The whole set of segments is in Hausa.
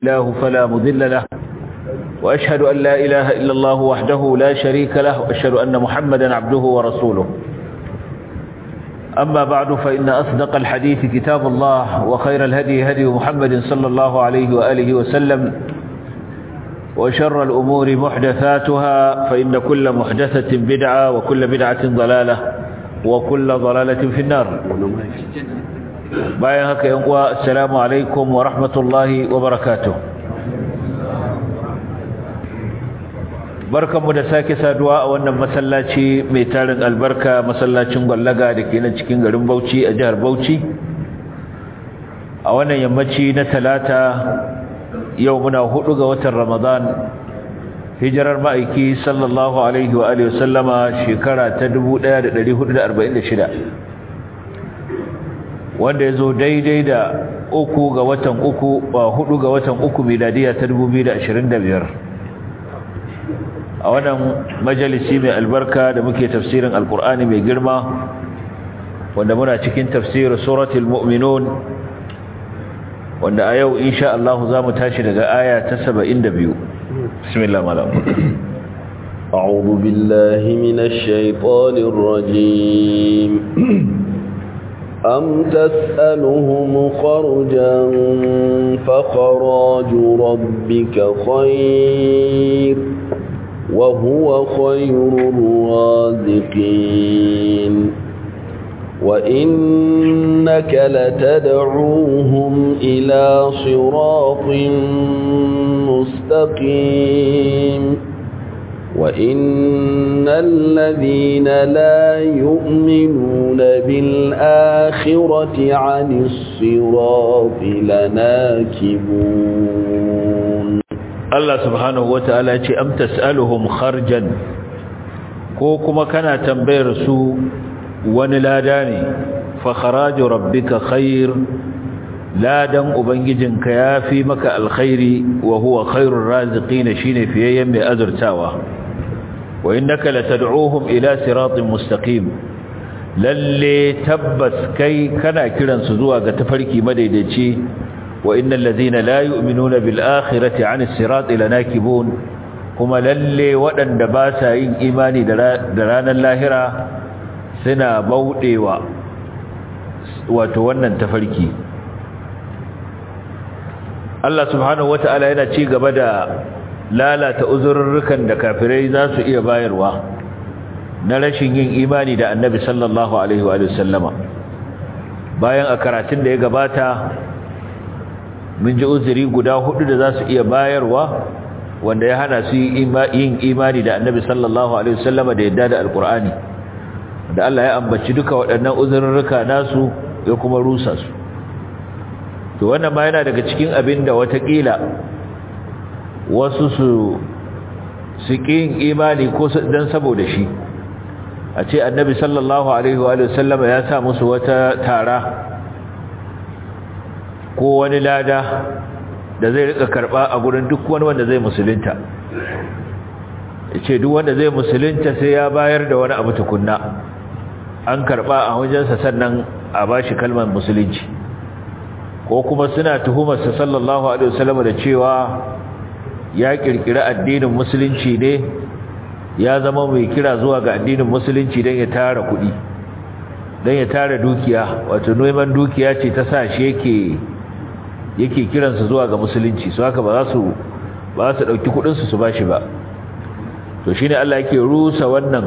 الله فلا مضل له وأشهد أن لا إله إلا الله وحده لا شريك له وأشهد أن محمدا عبده ورسوله. أما بعد فإن أصدق الحديث كتاب الله وخير الهدي هدي محمد صلى الله عليه وآله وسلم وشر الأمور محدثاتها فإن كل محدثة بدعة وكل بدعة ضلالة وكل ضلالة في النار. bayan haka yan uwa assalamu alaikum wa rahmatullahi wa barakatuh. Barkanmu da sake saduwa a wannan masallaci mai tarin albarka, masallacin Gwallaga da ke nan cikin garin Bauchi a jihar Bauchi. A wannan yammaci na Talata yau muna 4 ga watan Ramadan, hijirar ma'aiki sallallahu alaihi wa alihi wasallama shekara ta 1446. wanda ya zo daidai da 3 ga watan 4 ga watan 3 miladiya ta 2025. a wannan majalisi mai albarka da muke tafsirin alkur'ani mai girma, wanda muna cikin tafsirin suratul mu'minun, wanda a yau insha Allah za mu tashi daga aya ta 72. bismillah malam. a'udhu billahi minash shaitanir rajim. أم تسألهم خرجا فخراج ربك خير وهو خير الرازقين وإنك لتدعوهم إلى صراط مستقيم وَإِنَّ الَّذِينَ لَا يُؤْمِنُونَ بِالْآخِرَةِ عَنِ الصِّرَاطِ لَنَاكِبُونَ. الله سبحانه وتعالى أم تسألهم خرجا ko kuma kana tambayar su wani lada ne, fa kharaju rabbika khair, ladan ubangijinka yafi maka alkhairi, wa huwa khairur raziqin, shine fiyayyen mai azurtawa. wa innaka latad'uhum ila siratin mustaqim, lalle tabbas kai kana kiransu zuwa ga tafarki madaidaici. wa innal ladhina la yu'minuna bil akhirati 'anis sirati lanakibun, kuma lalle waɗanda ba sa yin imani da ranar lahira suna bauɗewa wato wannan tafarki. Allah subhanahu wata'ala yana ci gaba da lalata uzurrukan da kafirai za su iya bayarwa na rashin yin imani da annabi sallallahu alaihi wa sallama. bayan a karatun da ya gabata mun ji uzuri guda 4 da za su iya bayarwa wanda ya hana su yin imani da annabi sallallahu alaihi wa sallama da yadda da alkur'ani, da Allah ya ambaci duka waɗannan uzurruka nasu ya kuma rusa su. to wannan ma yana daga cikin abin da watakila wasu su ƙin imani ko dan saboda shi, a ce annabi sallallahu alaihi wa sallama ya sa musu wata tara ko wani lada da zai rika karba a gurin duk wani wanda zai musulunta. yace duk wanda zai musulunta sai ya bayar da wani abu tukunna, an karba a wajensa sannan a bashi kalmar musulunci. ko kuma suna tuhumarsa sallallahu alaihi wa sallama da cewa ya kirkira addinin musulunci ne, ya zama mai kira zuwa ga addinin musulunci don ya tara kuɗi, don ya tara dukiya, wato neman dukiya ce ta sa shi yake kiransu zuwa ga musulunci. su haka ba za su ɗauki kuɗinsu su bashi ba. to shine Allah yake rusa wannan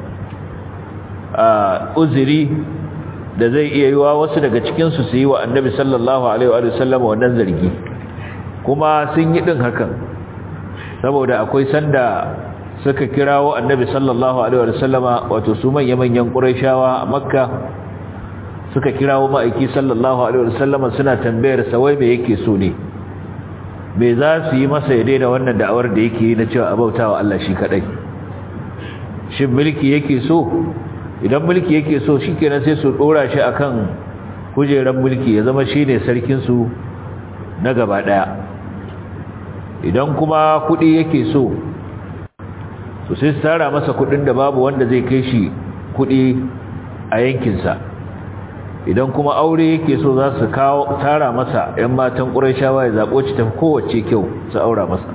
uzuri da zai iya yiwa wasu daga cikinsu su yi wa annabi sallallahu alaihi wa sallam wannan zargi, kuma sun yi ɗin hakan. saboda akwai sanda suka kirawo annabi sallallahu alaihi wa sallama, wato su manyan quraishawa a makka suka kirawo ma'aiki sallallahu alaihi wa sallama suna tambayar sa wai me yake so ne, me za su yi masa ya daina wannan da'awar da yake na cewa abautawa Allah shi kadai. shin mulki yake so? idan mulki yake so shikenan sai su dora shi akan kujeran mulki ya zama shine sarkin su na gaba daya. idan kuma kudi yake so, to sai su tara masa kudin da babu wanda zai kai shi kudi a yankinsa. idan kuma aure yake so za su kawo tara masa ƴan matan Qurayshawa ya zabo ci ta kowace kyau su aura masa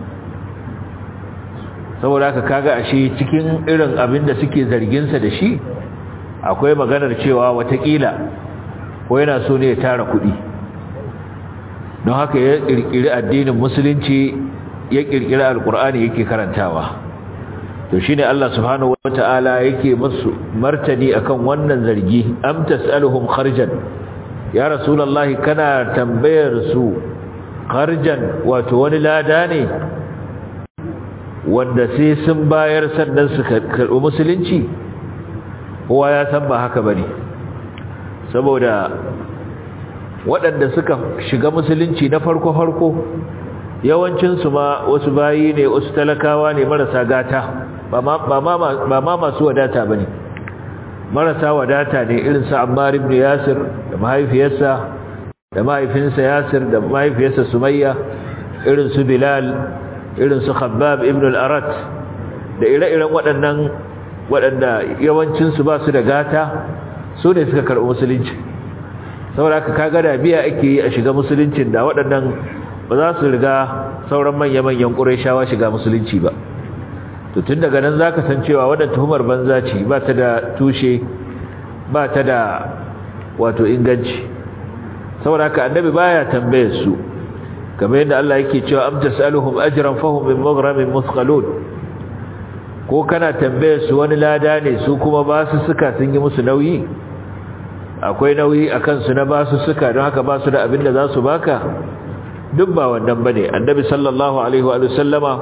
saboda haka kaga ashe cikin irin abin da suke zargin sa da shi akwai maganar cewa watakila ko yana so ne ya tara kuɗi don haka ya kirkiri addinin musulunci ya kirkiri alqur'ani yake karantawa to shine Allah subhanahu wataala yake musu martani akan wannan zargi am tasaluhum kharjan ya rasulullahi kana tambayar su kharjan wato wani lada ne wanda sai sun bayar sannan su karɓi musulunci kowa ya san ba haka bane saboda waɗanda suka shiga musulunci na farko yawancinsu ma wasu bayi ne wasu talakawa ne marasa gata ba ma masu wadata bane marasa wadata ne irin su Ammar ibn Yasir da mahaifiyarsa da mahaifinsa Yasir da mahaifiyarsa Sumayya irin su Bilal irin su Khabbab ibn al-Arat da ire-iren waɗanda yawancin su ba su da gata su ne suka karɓi musulunci saboda haka kaga da biya ake yi a shiga musuluncin da waɗannan ba za su riga sauran manya-manyan Qurayshawa shiga musulunci ba to tun daga nan zaka san cewa wannan tuhumar banza ce ba ta da tushe ba ta da wato inganci saboda haka annabi baya tambayar su kamar yadda Allah yake cewa am tasaluhum ajran fahum min maghramin muthqalun ko kana tambayar su wani lada ne su kuma ba su suka sun yi musu nauyi akwai nauyi akan su na ba su suka don haka ba su da abin da za su baka duk ba wannan bane annabi sallallahu alaihi wa sallama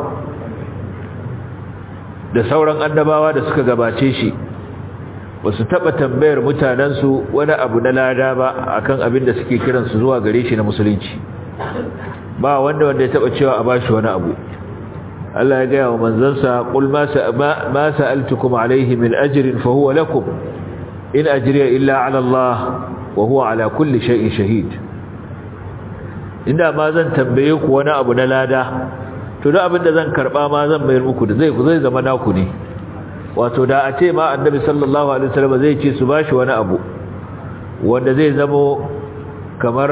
da sauran annabawa da suka gabace shi ba su taba tambayar mutanansu wani abu na lada ba akan abin da suke kiransu zuwa gare shi na musulunci ba wanda ya taba cewa a bashi wani abu Allah ya gaya wa manzansa qul ma sa'altukum alayhi min ajrin fa huwa lakum in ajriya illa ala Allah wa huwa ala kulli shay'in shahid inda ma zan tambaye ku wani abu na lada to da abin da zan karba ma zan bayar muku da zai zama naku ne wato da a ce ma annabi sallallahu alaihi wasallam zai ce su bashi wani abu wanda zai zamo kamar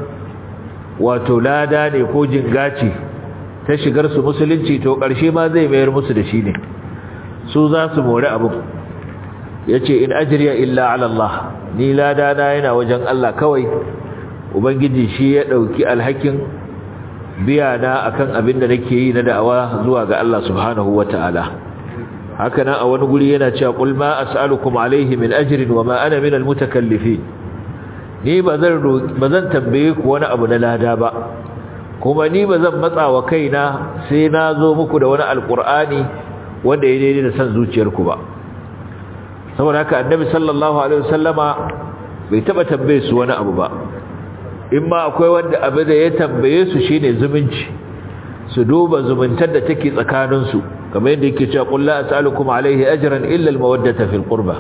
wato lada ne ko jingaci ta shigar su musulunci to karshe ma zai mayar musu da shi ne su za su more abu yace in ajriya illa ala Allah ni lada na yana wajen Allah kawai ubangiji shi ya dauki alhakin biya na akan abin da nake yi na da'awa zuwa ga Allah subhanahu wataala haka nan a wani guri yana cewa qul ma as'alukum alayhi min ajrin wa ma ana min almutakallifin ni bazan tambaye ku wani abu na lada ba kuma ni bazan matsa wa kaina sai na zo muku da wani alqur'ani wanda ya daidai da san zuciyarku ba saboda haka annabi sallallahu alaihi wasallama bai taba tambaye su wani abu ba in ma akwai wanda abu da ya tambaye su shine zumunci su duba zumuntar da take tsakanin su kamar yadda yake cewa qul la as'alukum alayhi ajran illa almawaddata fil qurba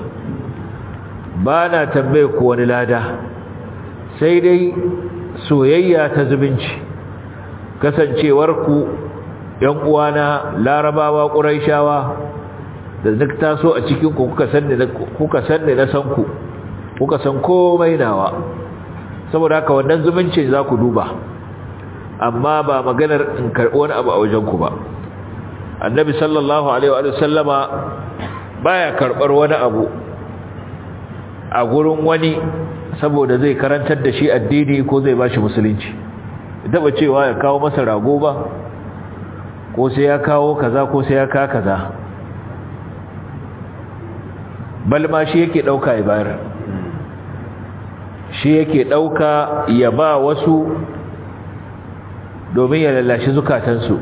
bana tambaye ku wani lada sai dai soyayya ta zumunci kasancewar ku yan uwana larabawa quraishawa da duk taso a cikin ku kuka sanne na san ku kuka san komai nawa saboda haka wannan zumunci za ku duba amma ba maganar in karɓi wani abu a wajen ku ba annabi sallallahu alaihi wa sallama baya karɓar wani abu a gurin wani saboda zai karantar da shi addini ko zai bashi musulunci daba cewa ya kawo masa rago ba ko sai ya kawo kaza ko sai ya ka kaza balma shi yake dauka ya bayar shi yake dauka ya ba wasu domin ya lallashi zukatansu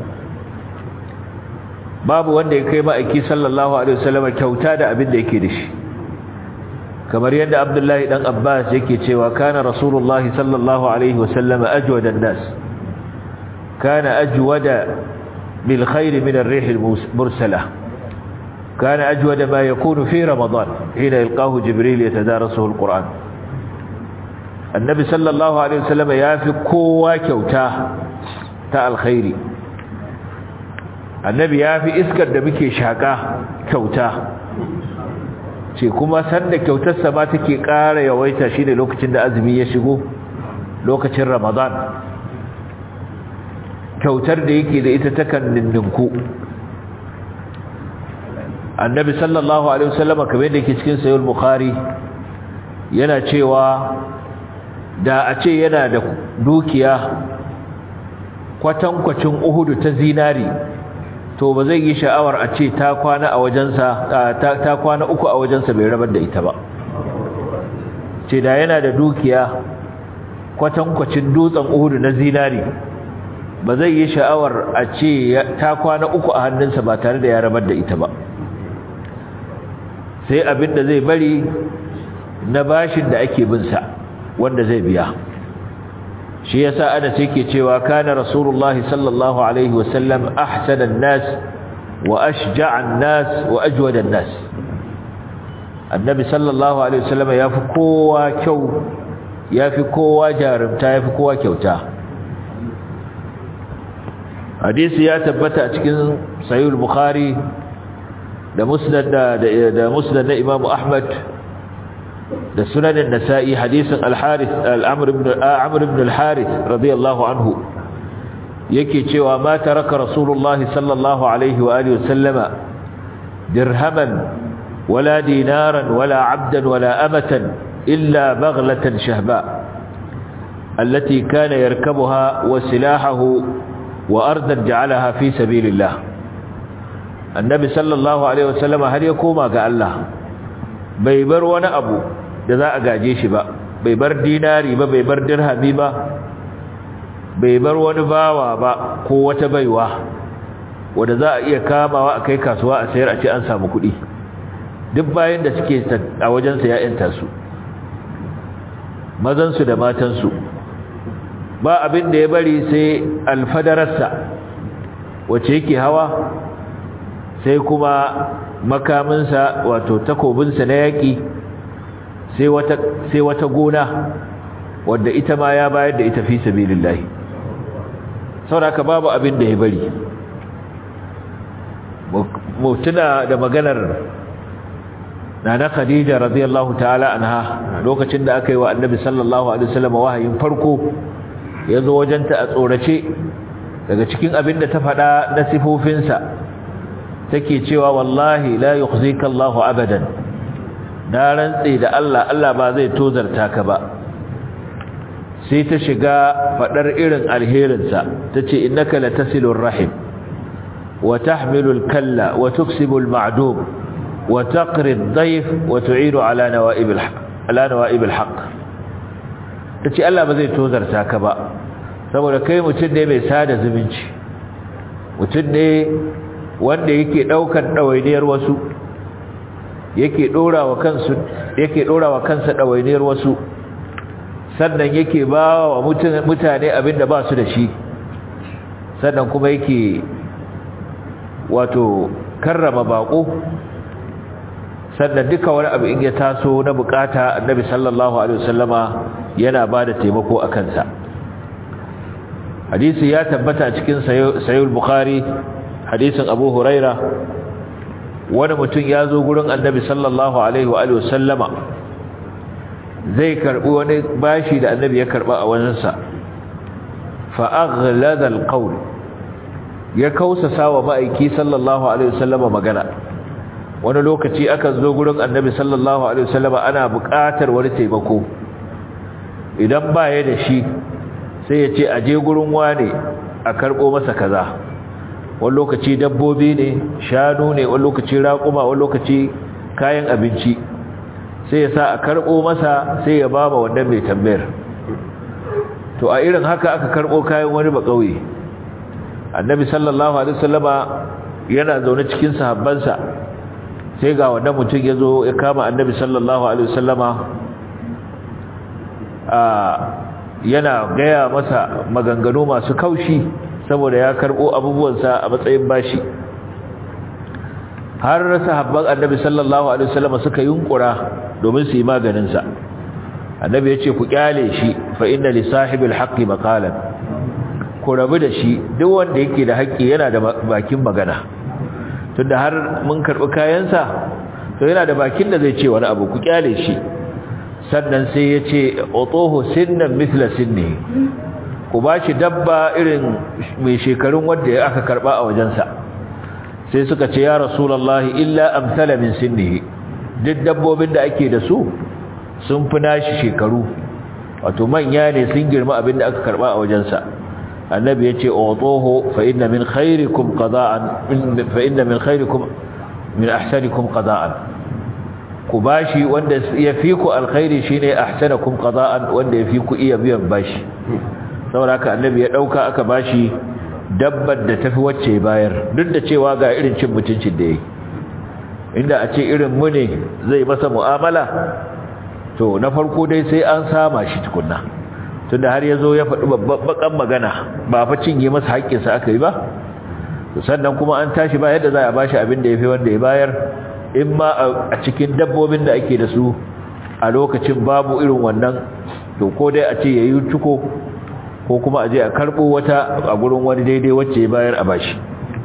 babu wanda ya kai ma'aiki sallallahu alaihi wasallam kyauta da abin da yake da shi kamar yadda Abdullahi dan Abbas yake cewa kana rasulullahi sallallahu alaihi wasallam ajwada an-nas kana ajwada bil khair min ar-rih al-mursala kana ajwada ma yakunu fi ramadan hina yalqahu jibril yatadarasuhu al-quran annabi sallallahu alaihi wasallam yafi kowa kyauta ta alkhairi annabi yafi iskar da muke shaka kyauta ce kuma sanda kyautarsa ma take ƙara yawaita shi ne lokacin da azumi ya shigo lokacin Ramadan kyautar da yake da ita takan nindinku annabi sallallahu alaihi wasallam kamar da yake cikin sahih al-bukhari yana cewa da a ce yana da dukiya kwatankwacin uhudu ta zinari to ba zai yi sha'awar a ce ta kwana a wajensa ta kwana uku a wajensa bai rabar da ita ba ce da yana da dukiya kwatankwacin dutsen uhudu na zinari ba zai yi sha'awar a ce ta kwana uku a hannunsa ba tare da ya rabar da ita ba sai abin da zai bari na bashin da ake binsa wanda zai biya shi yasa Anas yake cewa kana rasulullahi sallallahu alaihi wasallam ahsanan nas wa ashja'an nas wa ajwadan nas annabi sallallahu alaihi wasallam yafi kowa kyau yafi kowa jarumta yafi kowa kyauta hadisi ya tabbata a cikin sahih al-bukhari da musnad da musnad na Imam Ahmad da sunan an-Nasa'i hadisin al-Harith al-Amr ibn al-Harith radiyallahu anhu yake cewa ma taraka Rasulullah sallallahu alaihi wa alihi wasallama dirhaman wala dinaran wala 'abdan wala amatan illa baghlatan shahba allati kana yarkabuha wa silahahu wa ardan ja'alaha fi sabilillah annabi sallallahu alaihi wasallama har ya koma ga Allah bai bar wani abu da za a gaje shi ba bai bar dinari ba bai bar dirhami ba bai bar wani bawa ba ko wata baiwa wanda za a iya kamawa a kai kasuwa a sayar a ce an samu kuɗi duk bayan da suke a wajensa ya yanta su mazansu da matansu ba abin da ya bari sai alfadararsa wacce yake hawa sai kuma makaminsa wato takobinsa na yaƙi sai wata gona wadda ita ma ya bayar da ita fi sabilillah saboda babu abin da ya bari mutuna da maganar nana Khadija radiyallahu ta'ala anha lokacin da aka yi wa annabi sallallahu alaihi wasallam wahayin farko yazo wajenta a tsorace daga cikin abin da ta faɗa na sifofinsa take cewa wallahi la yukhzika Allahu abadan na rantsi da Allah ba zai tozarta ka ba sai ta shiga fadar irin alherinsa tace innaka latasilur rahim wa tahmilul kalla wa tuksibul ma'dum wa taqri ad-dayf wa tu'idu ala nawa'ibil haqq tace Allah ba zai tozarta ka ba saboda kai mutum ne mai sada zumunci mutum ne wanda yake daukar dawainiyar wasu yake dorawa kansa dawainiyar wasu sannan yake bawa mutane abinda ba su da shi sannan kuma yake wato karrama bako sannan duka wani abu in ya taso na bukata annabi sallallahu alaihi wasallama yana bada taimako a kansa hadisi ya tabbata cikin sahih al-bukhari hadisin Abu Huraira wani mutum ya zo gurin Annabi sallallahu alaihi wa alihi wasallama zai karbi wani bashi da Annabi ya karba a wajensa fa aghlada al-qawl ya kausasa wa ma'aiki sallallahu alaihi wasallama magana wani lokaci aka zo gurin Annabi sallallahu alaihi wasallama ana buƙatar wani taimako idan ba ya da shi sai ya ce aje gurin wane a karbo masa kaza wani lokaci dabbobi ne shanu ne wani lokaci raƙuma wani lokaci kayan abinci sai ya sa a karɓo masa sai ya ba ma wannan mai tambayar to a irin haka aka karɓo kayan wani ba ƙauye annabi sallallahu alaihi wasallama yana zaune cikin sahabbansa sai ga wannan mutum ya zo ya kama annabi sallallahu alaihi wasallama yana gaya masa maganganu masu kaushi saboda ya karbo abubuwansa a matsayin bashi har sahabban annabi sallallahu alaihi wasallam suka yunkura domin su yi maganin sa annabi ya ce ku kyale shi fa inna li sahibil haqqi maqalan ku rabu da shi duk wanda yake da haƙƙi yana da bakin magana tunda har mun karbi kayansa to yana da bakin da zai ce wani abu ku kyale shi. Sannan sai ya ce utuhu sinnan mithla sinni, ku bashi dabba irin mai shekarun wanda aka karba a wajensa. Sai suka ce ya rasulullahi illa amsala min sinnihi, duk dabbobin da ake da su sun fi nashi shekaru, wato manya ne, sun girma abin da aka karba a wajensa. Annabi ya ce utuhu fa inna min khairikum qada'an fa inna min khairikum min ahsanikum qada'an, ku bashi wanda ya fi ku alkhairi shine ahsanakum qada'an, wanda ya fi ku iya biyan bashi. Saboda haka annabi ya dauka aka bashi dabbar da tafi wacce bayar, duk da cewa ga irin cin mutuncin da yake. Inda a ce irin mu ne zai masa mu'amala, to na farko dai sai an sama shi tukunna, tunda har yazo ya faɗi babban magana, ba fa cinye masa haƙƙinsa aka yi ba. Sannan kuma an tashi ba yadda za a bashi abin da yafi wanda ya bayar, in ma a cikin dabbobin da ake da su a lokacin babu irin wannan, to ko dai a ce yayi tuko ko kuma a je a karbo wata a gurin wani daidai wacce ya bayar a bashi.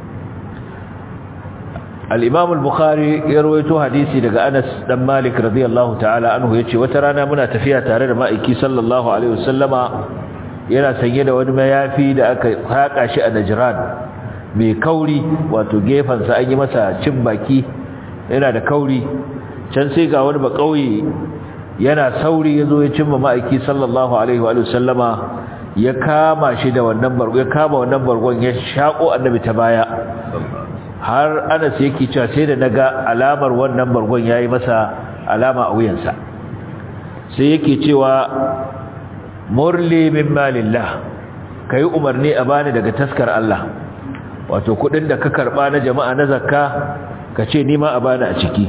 al-Imam al-Bukhari ya rawaito hadisi daga Anas dan Malik radiyallahu ta'ala anhu yace wata rana muna tafiya tare da ma'aiki sallallahu alaihi wasallama, yana sanye da wani mayafi da aka haka shi a Najran mai kauri, wato gefansa an yi masa cin baki, yana da kauri. Can sai ga wani ba kauye yana sauri yazo ya cimma ma'aiki sallallahu alaihi wa sallama, ya kama shi da wannan bargo, ya kama wannan bargon ya shako annabi ta baya, har Anas yake cewa sai da naga alamar wannan bargon yayi masa alama a wuyansa. Sai yake cewa murli min malillah, kai umarni a bani daga taskar Allah, wato kudin da ka karba na jama'a na zakka kace ni ma a bani a ciki.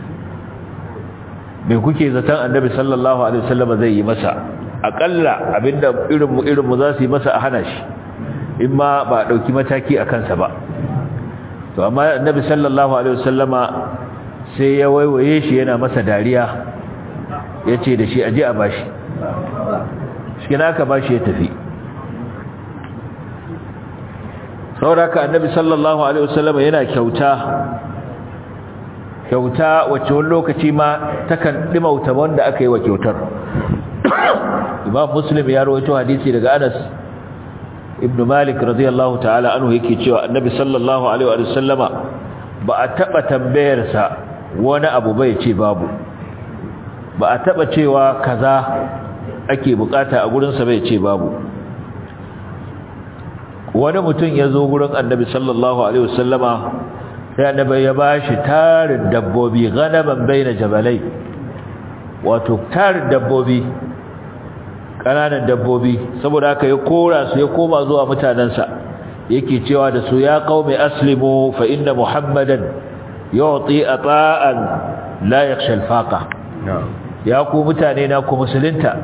Me kuke zaton annabi sallallahu alaihi wasallam zai yi masa? Akalla abinda irin mu za su yi masa a hana shi, in ma ba dauki mataki a kansa ba. To amma annabi sallallahu alaihi wasallama sai ya waiwaye shi yana masa dariya, yace da shi aje a bashi. Shi kana ka bashi ya tafi. Sauraka annabi sallallahu alaihi wasallama yana kyauta wacce wani lokaci ma takan dimauta wanda aka yi wa kyautar. Imam Muslim ya rawaito hadisi daga Anas ibn Malik radiyallahu ta'ala anhu yake cewa annabi sallallahu alaihi wa sallama ba a taba tambayar sa wani abu bai ce babu, ba a taba cewa kaza ake bukata a gurin sa bai ce babu. Wani mutum ya zo gurin annabi sallallahu alaihi wa sallama, sai annabi ya bashi tarin dabbobi, ganaman baina jabalai, wato tarin dabbobi, kananan dabbobi. Saboda haka ya kora su ya koma zuwa mutanansa, yake cewa da su ya qaumi aslimu fa inna muhammadan yu'ti ata'an la yakhsha al-faqa. Ya ku mutane na ku musulunta,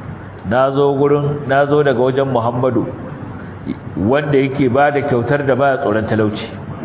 nazo daga wajen Muhammadu wanda yake bada kyautar da baya tsoron talauci.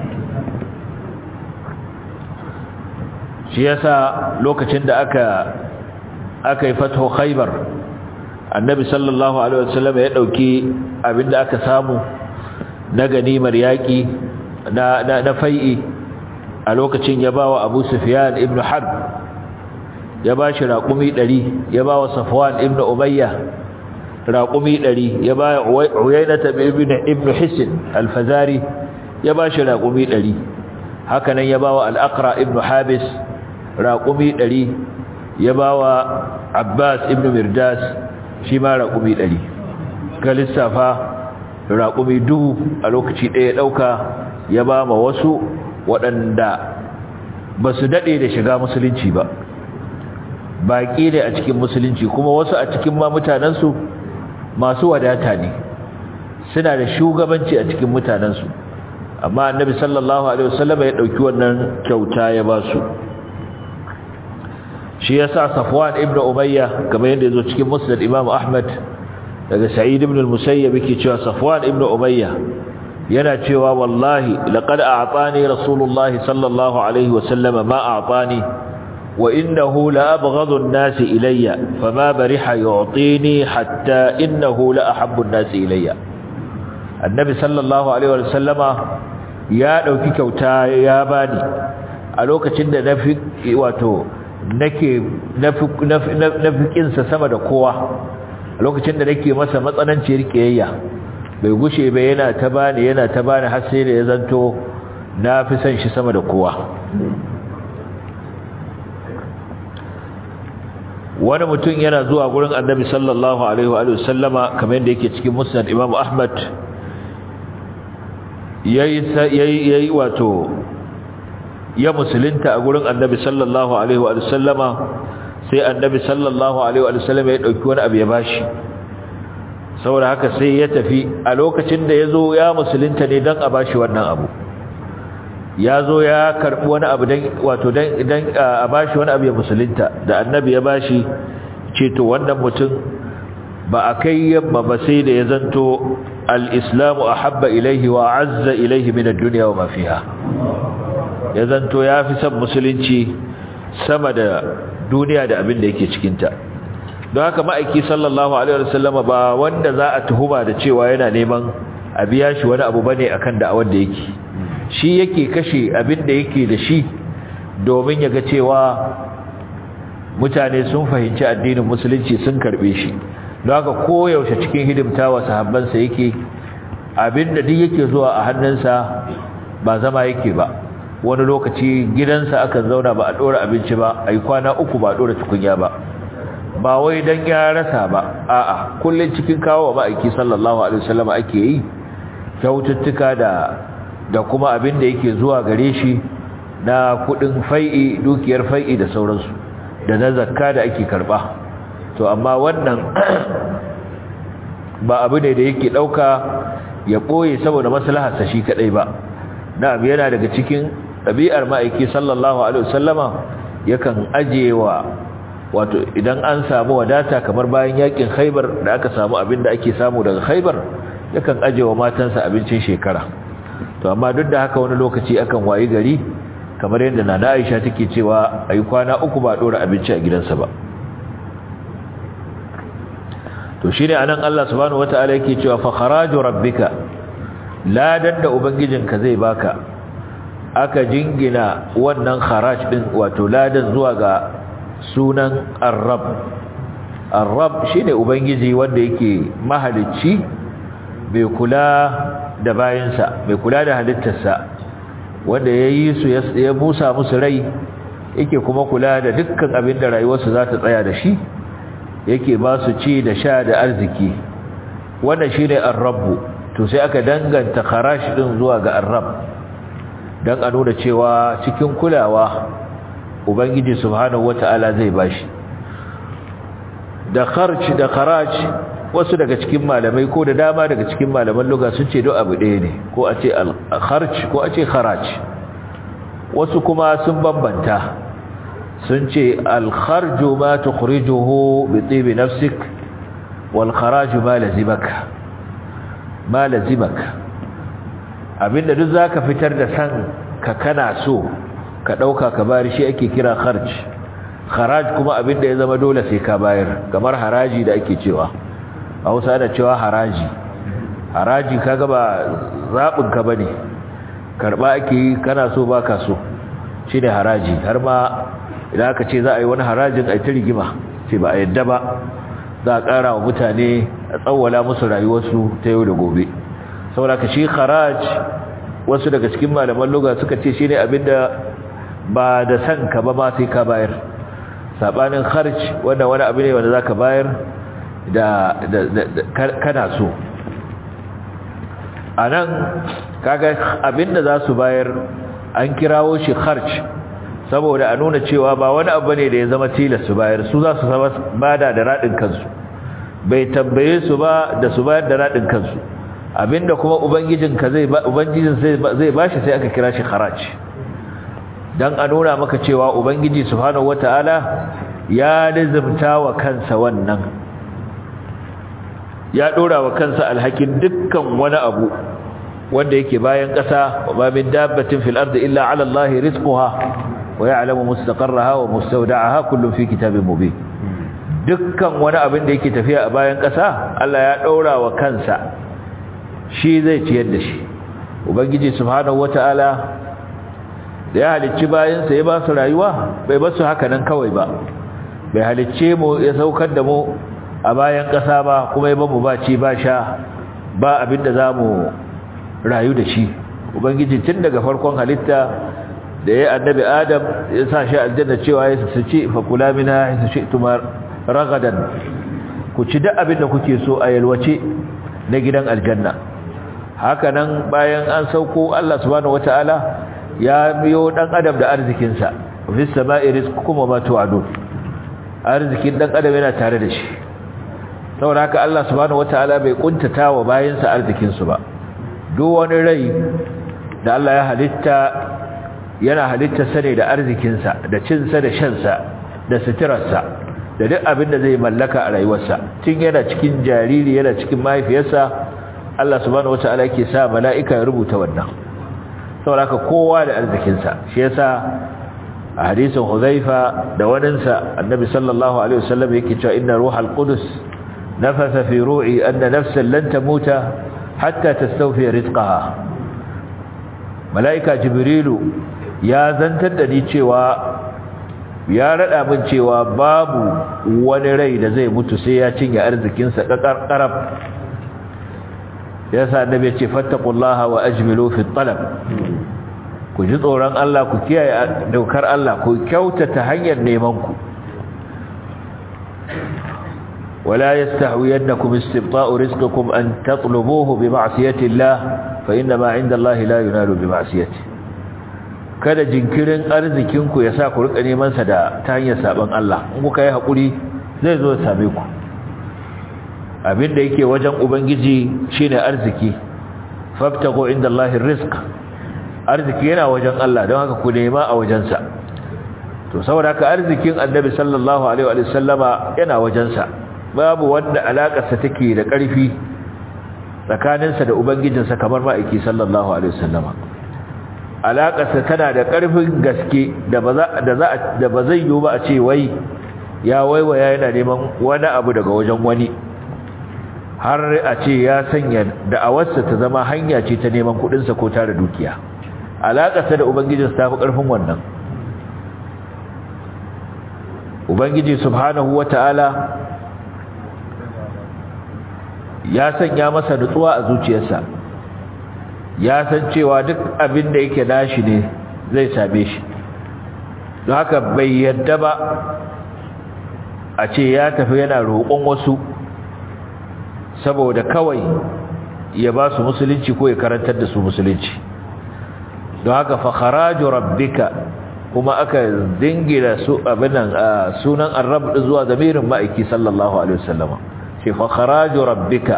Shi yasa lokacin da aka yi fatho Khaybar, annabi sallallahu alaihi wasallam ya dauki abinda aka samu na ganimar yaki na fai'i, a lokacin ya bawa Abu Sufyan ibn Harb, ya bashi raqumi 100, ya bawa Safwan ibn Umayya raqumi 100, ya bawa Uyayna ibn Hisn al-Fazari, ya bashi raqumi 100. haka nan ya bawa al-Aqra ibn Habis raqumi 100, ya bawa Abbas ibn Mirdas shi ma raƙumi 100. Ga lissafa raƙumi 1000 a lokaci ɗaya ɗauka ya ba ma wasu waɗanda ba su daɗe da shiga musulunci ba, baƙi ne a cikin musulunci, kuma wasu a cikin ma mutanensu masu wadata ne, suna da shugabanci a cikin mutanensu, amma annabi sallallahu alaihi wasallam ya ɗauki wannan kyauta ya ba su. Shi yasa Safwan ibn Umayya kamar yadda yazo cikin Musnad Imam Ahmad daga Sa'id ibn al-Musayyib yake cewa Safwan ibn Umayya yana cewa wallahi laqad a'tani Rasulullahi sallallahu alaihi wasallam ma a'tani wa innahu la abghadhu an-nas ilayya fama bariha yu'tini hatta innahu la ahabbu an-nas ilayya. Annabi sallallahu alaihi wasallama ya dauki kyauta ya bani, a lokacin da nafi wato nake nafikinsa sama da kowa, a lokacin da nake masa matsananciyar kiyayya bai gushe ba yana ta bani har sai da ya zanto na fi son shi sama da kowa. wani mutum yana zuwa gurin annabi sallallahu alaihi wa sallama kamar yadda yake cikin musnad Imam Ahmad, yayi wato ya musulunta a gurin annabi sallallahu alaihi wa sallama, sai annabi sallallahu alaihi wa sallama ya dauki wani abu ya bashi. saboda haka sai ya tafi a lokacin da yazo ya musulunta ne dan a bashi wannan abu, yazo ya karbi wani abu dan wato dan a bashi wani abu ya musulunta. da annabi ya bashi ce to wannan mutum ba akai yamma ba sai da ya zanto al-islamu ahabba ilayhi wa azza ilayhi min ad-dunya wa ma fiha, ya zanto ya fi son musulunci sama da duniya da abin da yake cikinta. don haka ma'aiki sallallahu alaihi wasallama ba wanda za a tuhuma da cewa yana neman a biya shi wani abu bane akan da'awar da yake, shi yake kashe abin da yake da shi domin ya ga cewa mutane sun fahimci addinin musulunci sun karbe shi. don haka koyaushe cikin hidimtawa sahabbansa yake, abin da duk yake zuwa a hannunsa ba zama yake ba. wani lokaci gidansa akan zauna ba a dora abinci ba, ai kwana uku ba a dora tukunya ba, ba wai dan ya rasa ba, a'a kullun cikin kawo ma'aiki sallallahu alaihi wasallam ake yi kyaututtuka da kuma abin da yake zuwa gare shi na kudin fai'i, dukiyar fai'i da sauransu, da na zakka da ake karba. to amma wannan ba abu ne da yake dauka ya boye saboda maslaharsa shi kadai ba. na'am, yana daga cikin ɗabi'ar ma'aiki sallallahu alaihi wasallama yakan ajewa, wato idan an samu wadata kamar bayan yakin Khaibar da aka samu abin da ake samu daga Khaibar, yakan ajewa matansa abincin shekara. to amma duk da haka wani lokaci akan wayi gari kamar yadda Nana Aisha take cewa ayi kwana uku ba dora abinci a gidansa ba. to shine anan Allah subhanahu wataala yake cewa fa kharaju rabbika, ladan da ubangijinka zai baka, aka jingina wannan kharaj din wato ladan zuwa ga sunan ar-rabb. ar-rabb shine ubangiji wanda yake mahalicci, mai kula da bayansa, mai kula da halittarsa, wanda yayi su ya busa musu rai, yake kuma kula da dukkan abin da rayuwarsu za ta tsaya da shi, yake ba su ci da sha da arziki. wannan shine ar-rabb. to sai aka danganta kharash din zuwa ga ar-rabb dan a nuna cewa cikin kulawa ubangiji subhanahu wataala zai bashi. da kharj da kharaj wasu daga cikin malamai ko da dama daga cikin malaman lugha sun ce duk abu ɗaya ne, ko a ce al-kharj ko a ce kharaj. wasu kuma sun bambanta sun ce al-kharju ma tukhrijuhu bi tibi nafsik wal kharaju ma lazimaka. ma lazimaka abinda duk zaka fitar da san ka kana so ka dauka ka bayar shi ake kira kharj. kharaj kuma abinda ya zama dole sai ka bayar, kamar haraji da ake cewa a Hausa da cewa haraji. haraji kaga ba zabin ka bane, karba ake yi kana so baka so, shine haraji. har ma idan aka ce za a yi wani harajin ai ta rigima, sai ba a yadda ba, za a ƙara wa mutane a tsawwala musu rayuwarsu ta yau da gobe. saboda ka shi kharaj wasu daga cikin malaman lugha suka ce shine abinda ba da san ka ba ma sai ka bayar. sabanin kharj wanda wani abu ne wanda zaka bayar da kana so. anan kaga abinda za su bayar an kirawo shi kharj saboda a nuna cewa ba wani abu ne da ya zama tilas su bayar, su za su bada da radin kansu, bai tambaye su ba da su bayar da radin kansu. abinda kuma ubangijinka zai bashi sai aka kira shi kharaj, dan a nuna maka cewa ubangiji subhanahu wataala ya lazimta wa kansa wannan, ya dora wa kansa alhakin dukkan wani abu wanda yake bayan ƙasa. wa ma min dabbatin fil ardi illa ala allahi rizquha wa ya'lamu mustaqarraha wa mustawda'aha kullun fi kitabin mubin. dukkan wani abin da yake tafiya a bayan ƙasa Allah ya daura wa kansa, shi zai ciyar da shi. ubangiji subhanahu wataala da ya halicci bayansa ya ba su rayuwa bai ba su haka nan kawai ba, bai halicce mu ya saukar da mu a bayan ƙasa ba kuma ya ba mu ba ci ba sha ba abinda za mu rayu da shi. Ubangiji tun daga farkon halitta da ya annabi Adam ya sa shi aljanna cewa ya ci fa kula mina ya ci tumar ragadan, ku ci duk abinda kuke so a yalwace na gidan aljanna. Haka nan bayan an sauko Allah subhanahu wataala ya biyo dan adam da arzikinsa, fi sama'i rizqukum wa ma tu'adun, arzikin dan adam yana tare da shi. saboda haka Allah subhanahu wataala bai kuntata wa bayinsa arzikin su ba. Duk wani rai da Allah ya halitta yana halitta sane da arzikin sa, da cin sa da shan sa, da suturarsa, da duk abin da zai mallaka a rayuwarsa. Tun yana cikin jariri, yana cikin mahaifiyarsa, Allah subhanahu wataala yake sa mala'ika ya rubuta wannan. saboda haka kowa da arzikinsa. Shi yasa a hadisin Huzaifa da waninsa annabi sallallahu alaihi wasallam yake cewa inna ruhal qudus nafatha fi ru'i anna nafsan lan tamuta hatta tastawfi rizqaha. Malaika Jibrilu ya zantar da ni cewa ya rada min cewa babu wani rai da zai mutu sai ya cinye arzikinsa karab. Yasa annabi ya ce fattaqullaha wa ajmilu fi talab. Ku ji tsoron Allah, ku kiyaye daukar Allah, ku kyautata hanyar neman ku. wala yastahwiyannakum istibta'u rizqikum an tatlubuhu bi ma'siyati Allah fa inna ma 'inda Allah la yunalu bi ma'siyati. Kada jinkirin arzikin ku yasa ku rika neman sa da ta hanyar saban Allah. In kuka yi hakuri zai zo ya same ku. Abinda yake wajen ubangiji shine arziki. Fabtagu 'inda Allah ar-rizq. Arziki yana wajen Allah, don haka ku nema a wajensa. To saboda haka arzikin Annabi sallallahu alaihi wa sallama yana wajensa. Babu wanda alakarsa take da ƙarfi tsakaninsa da ubangijinsa kamar ma'aiki sallallahu alaihi wa sallama. Alakarsa tana da ƙarfin gaske da ba zai yiwu ba a ce wai ya waiwaya yana neman wani abu daga wajen wani, har a ce ya sanya da'awarsa ta zama hanya ce ta neman kuɗinsa ko tara dukiya. Alaƙarsa da ubangijinsa ta fi ƙarfin wannan. Ubangiji subhanahu wata'ala ya sanya masa nutsuwa a zuciyarsa, ya san cewa duk abin da yake nashi ne zai same shi, don haka bai yadda ba a ce ya tafi yana roƙon wasu saboda kawai ya ba su musulunci ko ya karantar da su musulunci. Don haka fa kharaju rabbika, kuma aka dingina su abinan sunan ar-rabb zuwa zamirin ma'aiki sallallahu alaihi wasallam. Shi fa kharaju rabbika,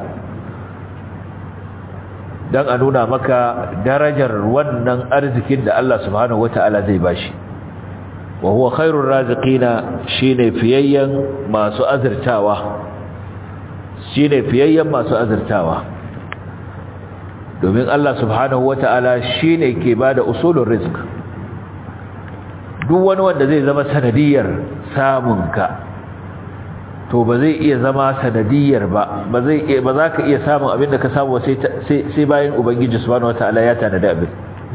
dan a nuna maka darajar wannan arzikin da Allah subhanahu wataala zai bashi. Wa huwa khairur raziqina, shine fiyayyan masu azurtawa, shine fiyayyan masu azurtawa. Domin Allah subhanahu wata'ala shine ke bada usulul rizq. Duk wani wanda zai zama sanadiyar samunka to ba zai iya zama sanadiyar ba za ka iya samun abin da ka samu sai bayan ubangiji subhanahu wata'ala ya tanada abin.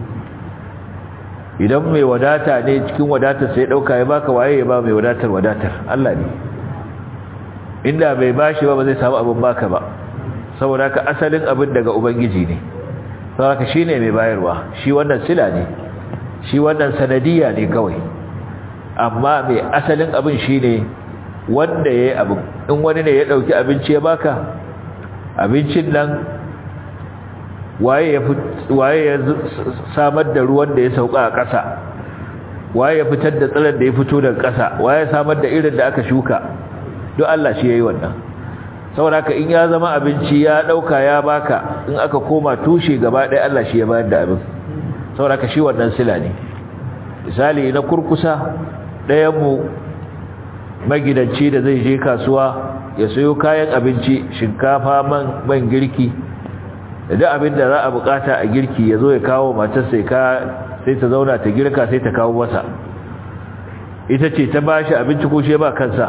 Idan mai wadata ne, cikin wadatar sai dauka ya baka, waye ya ba mai wadatar Allah ne. Inda bai bashi ba zai samu abin baka ba, saboda haka asalin abin daga ubangiji ne. Saboda haka shine mai bayarwa, shi wannan sila ne, shi wannan sanadiya ne kawai, amma mai asalin abin shine wanda yayi abin. In wani ne ya dauki abinci ya baka, abincin nan waye ya samar da ruwan da ya sauka a ƙasa, waye ya fitar da tsiron da ya fito daga ƙasa, waye ya samar da irin da aka shuka, duk Allah shi yayi wannan. Saboda haka in ya zama abinci ya dauka ya baka, in aka koma tushe gaba ɗaya Allah shi ya bayar da abin. Saboda haka shi wannan sila ne. Misali na kurkusa, ɗayan mu magidanci da zai je kasuwa ya sayo kayan abinci, shinkafa, man girki, da duk abin da za a bukata a girki, ya zo ya kawo matar sai ta zauna ta girka, sai ta kawo masa. Ita ce ta bashi abinci ko shi ba kansa?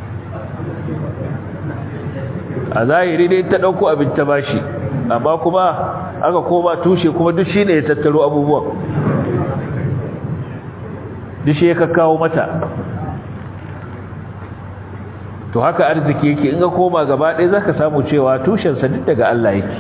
A zahiri dai ta dauko abin ta bashi, amma kuma aka koma tushe kuma duk shine ya tattaro abubuwan. duk shi ya kawo mata. To haka arziki yake, in ga koma gaba ɗaya zaka samu cewa tushensa duk daga Allah yake.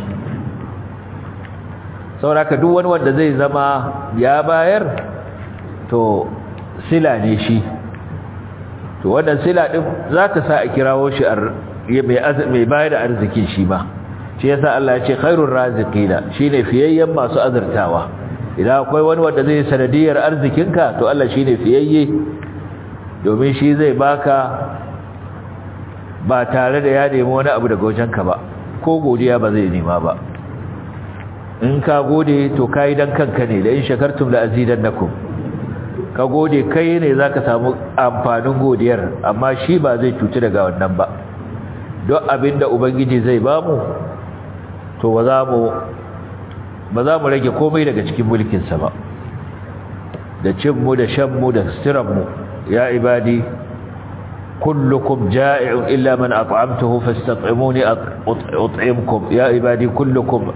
Saboda duk wani wanda zai zama ya bayar to sila ne shi, to wannan sila din za ta sa a kirawo shi mai bayar da arzikin shi ba. Shi yasa Allah ya ce khairur raziqina, shine fiyayyen masu azurtawa. Idan akwai wani wanda zai sanadiyar arzikinka to Allah shine fiyayye, domin shi zai baka ba tare da ya nemi wani abu daga wajenka ba, ko godiya ba zai nema ba. In ka gode to kai dan kanka ne, da in shakartum la azidannakum. Ka gode kai ne zaka samu amfanin godiyar, amma shi ba zai cuci daga wannan ba. Don abinda ubangiji zai bamu to ba za mu rage komai daga cikin mulkin sa ba. Da cin mu da shan mu da suturan mu, ya ibadi kullukum ja'i'un illa man at'amtuhu fastat'imuni at'imkum, ya ibadi kullukum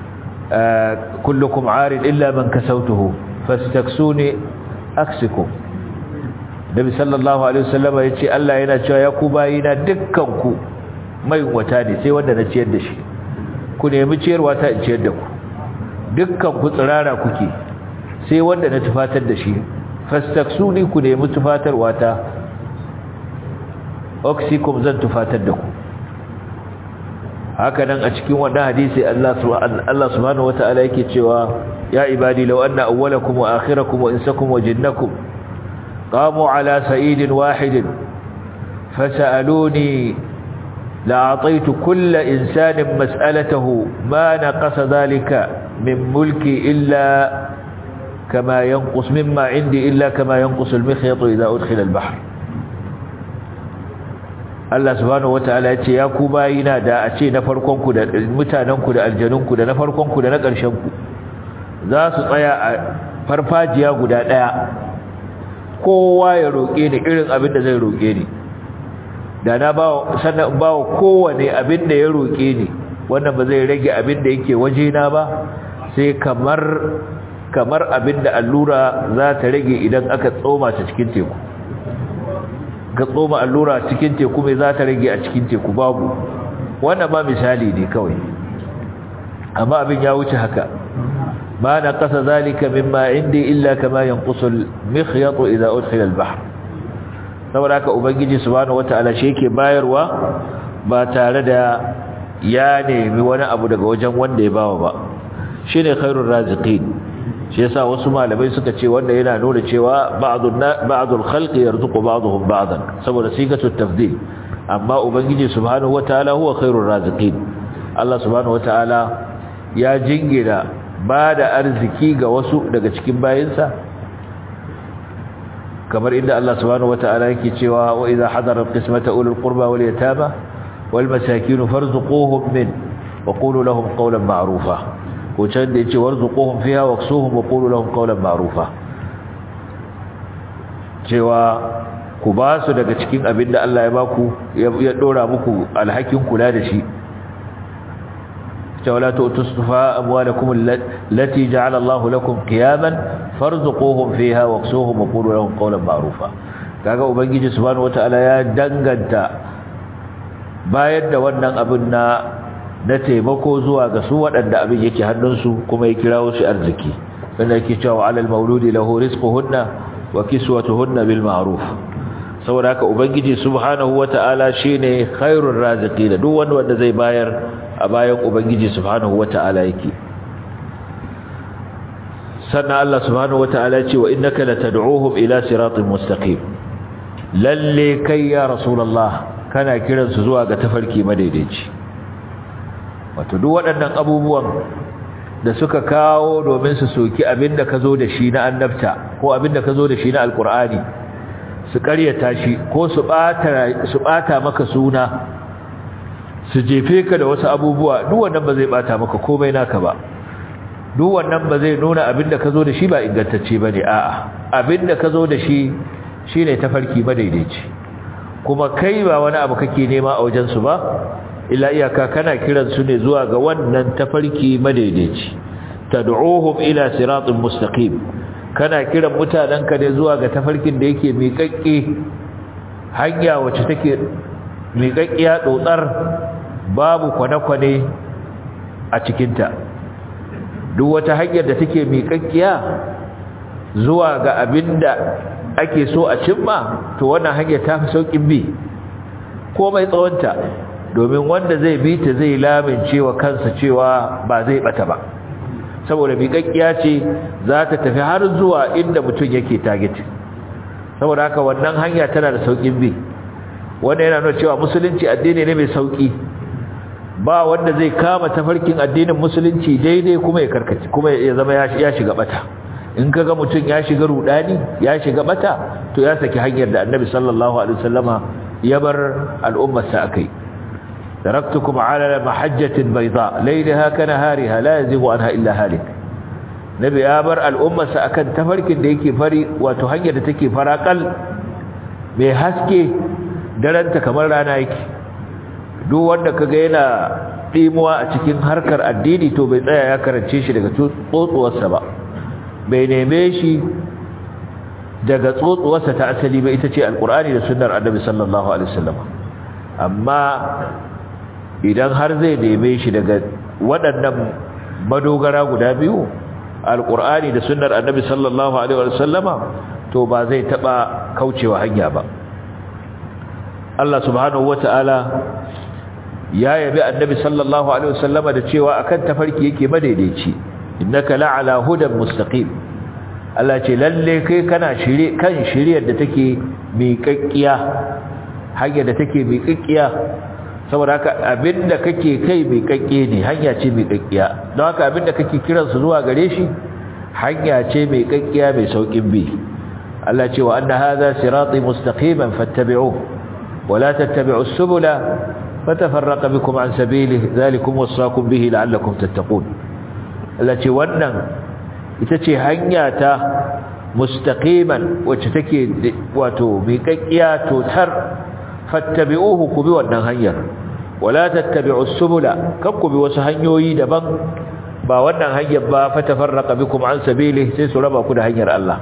عار إلا من كسوته فاستكسوني أكسكم. النبي صلى الله عليه وسلم يقول الله yana cewa ya ku bayina dukkanku mai wata ne sai wanda na ciyar da shi, ku nemi ciyarwa ta in ciyar da ku. Dukkanku tsirara kuke sai wanda na tufatar da shi, fastaksuni ku nemi tufatarwa ta, oksikum zan tufatar da ku. Haka nan a cikin wannan hadisi Allah subhanahu wataala yake cewa ya ibadi law anna awwalakum wa akhirakum wa insakum wa jinnakum qamu ala sa'idin wahidin fasaluni la'ataytu kulla insanin mas'alatahu ma naqasa dhalika min mulki illa kama yanqus mimma 'indi illa kama yanqus al-mikhyat idha udkhila al-bahr. Allah subhanahu wataala ya ce ya ku bayina, da a ce na farkonku da mutanenku da aljanunku da na farkonku da na ƙarshenku za su tsaya a farfajiya guda ɗaya, kowa ya roƙe ni irin abin da zai roƙe ni, da na sannan ba wa kowane abin da ya roƙe ni, wannan ba zai rage abin da yake wajena ba, sai kamar abin da allura za ta rage idan aka tsoma ta cikin teku. Ka tsoma allura cikin teku mai za ta rage a cikin teku? Babu. Wannan ba misali ne kawai, amma abin ya wuce haka. ma na kasa zalika mimma indi illa kama yanqusul mikhyat idha udkhila al-bahr. saboda haka ubangiji subhanahu wataala shi yake bayarwa ba tare da ya nemi wani abu daga wajen wanda ya bawa ba, shine khairur raziqin. shi yasa wasu malamai suka ce wanda yana nuna cewa ba'dul khalqi yarzuqu ba'dhum ba'dan, saboda sigatu tafdil. amma ubangiji subhanahu wataala huwa khairur raziqin. Allah subhanahu wataala ya jingira bada arziki ga wasu daga cikin bayinsa, kamar inda Allah subhanahu wataala yake cewa wa idha hadara qismata ulul qurba wal yatama wal masakin farzuquhum min wa qulu lahum qawlan ma'rufa. ko can da yace warzuquhum fiha waqsuhum wa qulu lahum qawlan ma'rufa, cewa ku ba su daga cikin abin da Allah ya baku ya dora muku alhakin kula da shi. cewa la tu'tusufa amwalakum allati ja'ala Allahu lakum qiyaman farzuquhum fiha waqsuhum wa qulu lahum qawlan ma'rufa. kaga ubangiji subhanahu wataala ya danganta bayar da wannan abin na taimako zuwa ga su waɗanda abin yake hannunsu, kuma ya kirawo shi arziki, wanda yake cewa alal mauludi lahu rizquhunna wa kiswatuhunna bil ma'ruf. saboda haka ubangiji subhanahu wata'ala shine khairur raziqin. duk wanda zai bayar a bayan ubangiji subhanahu wata'ala yake. sannan Allah subhanahu wata'ala ce wa innaka latad'uhum ila siratin mustaqim. lalle kai ya rasulullah kana kiransu zuwa ga tafarki madaidaici. wato duk waɗannan abubuwan da suka kawo domin su soki abinda ka zo da shi na annabta ko abinda ka zo da shi na alkur'ani, su ƙaryata shi ko su ɓata maka suna, su jefe ka da wasu abubuwa, duk wannan ba zai ɓata maka komai naka ba. duk wannan ba zai nuna abinda ka zo da shi ba ingantacce ba ne. a'a, abinda ka zo da shi shine tafarki madaidaici, kuma kai ba wani abu kake nema a wajensu ba, illa iyaka kana kiran su ne zuwa ga wannan tafarki madaidaici. tad'uhum ila siratin mustaqim, kana kiran mutanenka ne zuwa ga tafarkin da yake miƙaƙƙe, hanya wacce take miƙaƙƙiya tsotsar babu kwane-kwane a cikinta. Duk wata hanyar da take miƙaƙƙiya zuwa ga abin da ake so a cimma, to wannan hanyar ta fi sauƙin bi komai tsawonta, domin wanda zai bi ta zai lamince wa kansa cewa ba zai bata ba, saboda miƙaƙƙiya ce za ta tafi har zuwa inda mutum yake target. Saboda haka wannan hanya tana da sauƙin bi, wanda yana nuna cewa musulunci addini ne mai sauƙi. Ba wanda zai kama tafarkin addinin musulunci daidai kuma ya karkace, kuma ya zama ya shiga bata. In kaga mutum ya shiga rudani, ya shiga bata, to ya saki hanyar da Annabi sallallahu alaihi wasallama ya bar al'ummar sa akai. taraktukum ala mahajjatin bayda laylaha kanahariha la yazigu anha illa halik. Nabi ya bar al'ummar sa akan tafarkin da yake fari, wato hanyar da take farakal mai haske, daranta kamar rana yake. Duk wanda kaga yana dimuwa a cikin harkar addini to bai tsaya ya karance shi daga tsotsuwarsa ba, bai neme shi daga tsotsuwarsa ta asali ba, ita ce alkur'ani da sunnar annabi sallallahu alaihi wasallam. Amma idan har zai neme shi daga waɗannan madogara guda biyu, alkur'ani da sunnar annabi sallallahu alaihi wasallama, to ba zai taba kaucewa hanya ba. Allah subhanahu wataala ya yabi annabi sallallahu alaihi wasallama da cewa akan tafarki yake madaidaici, innaka la'ala hudan mustaqim. Allah ce lalle kai kana kan shiriyar da take miƙaƙƙiya, hanyar da take miƙaƙƙiya. Saboda haka abinda kake kai miƙaƙƙe ne, hanya ce miƙaƙƙiya. Don haka abinda kake kiransu zuwa gare shi hanya ce miƙaƙƙiya mai sauƙin bi. Allah ce wa anna hadha sirati mustaqiman fattabi'uhu wa la tattabi'us subula fatafarraqa bikum an sabilihi dhalikum wasaqum bihi la'allakum tattaqun. Allah ce wannan ita ce hanya ta mustaqiman wacce take wato miƙaƙƙiya totar, fattabi'uhu, ku bi wannan hanyar, wala tattabi'us subula, kan ku bi wasu hanyoyi daban ba wannan hanyar ba, fatafarraqa bikum an sabilihi, sai su raba ku da hanyar Allah.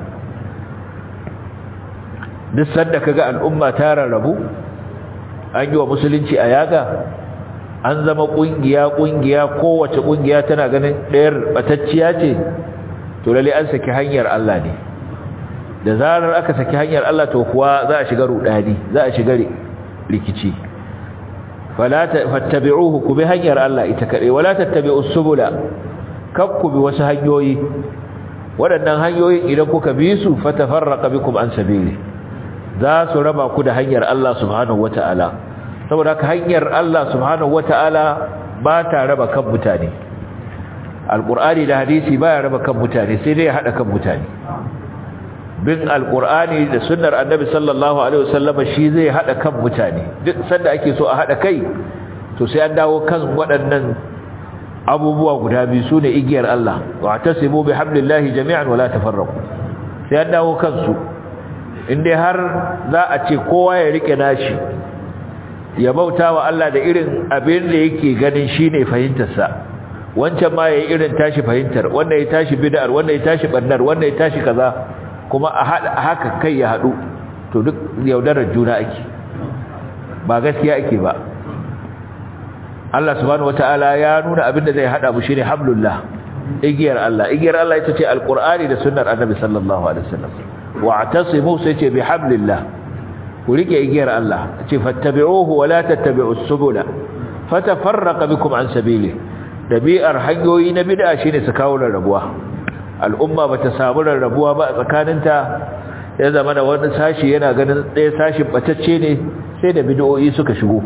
Duk sanda kaga al'umma ta rarrabu, an yi wa musulunci a yaga, an zama kungiya, kowace kungiya tana ganin ɗayar batacciya ce, to lalle an saki hanyar Allah ne. Da zarar aka saki hanyar Allah, to kuwa za a shiga rudani, za a shiga rikici. fattabi'uhu, ku bi hanyar Allah ita kaɗai, wala tattabi'us subula, kan ku bi wasu hanyoyi. Waɗannan hanyoyin idan kuka bi su, fatafarraqa bikum an sabili, za su raba ku da hanyar Allah subhanahu wata'ala. Saboda haka hanyar Allah subhanahu wata'ala ba ta raba kan mutane. Alqur'ani da hadisi ba ya raba kan mutane, sai dai ya hada kan mutane. Bin alqur'ani da sunnar annabi sallallahu alaihi wasallam shi zai hada kan mutane. Duk sanda ake so a hada kai, to sai an dawo kan waɗannan abubuwa guda biyu, sune igiyar Allah, wa'tasimu bihablillahi jami'an wala tafarraqu. Sai an dawo kansu. Indai har za a ce kowa ya rike nashi, ya bauta wa Allah da irin abin da yake ganin shine fahimtarsa, wancan ma yayi irin tashi fahimtar, wanda ya tashi bid'ar, wanda ya tashi bannar, wanda ya tashi kaza, kuma a haka kai ya hadu, to duk yaudarar juna ake, ba gaskiya ake ba. Allah subhanahu wataala ya nuna abin da zai hada mu shine hablullah, igiyar Allah. Igiyar Allah ita ce alqur'ani da sunnar annabi sallallahu alaihi wasallam. wa'tasimu sai ce bihablillah, ku rike igiyar Allah, ce fattabi'uhu wa la tattabi'us subula fatafarraqa bikum an sabili. Dabi'ar hanyoyi na bid'a shine su kawo rarrabuwa. Al'umma bata samu rarrabuwa ba a tsakaninta, ya zama da wani sashi yana ganin ɗaya sashin batacce ne, sai da bid'o'i suka shigo.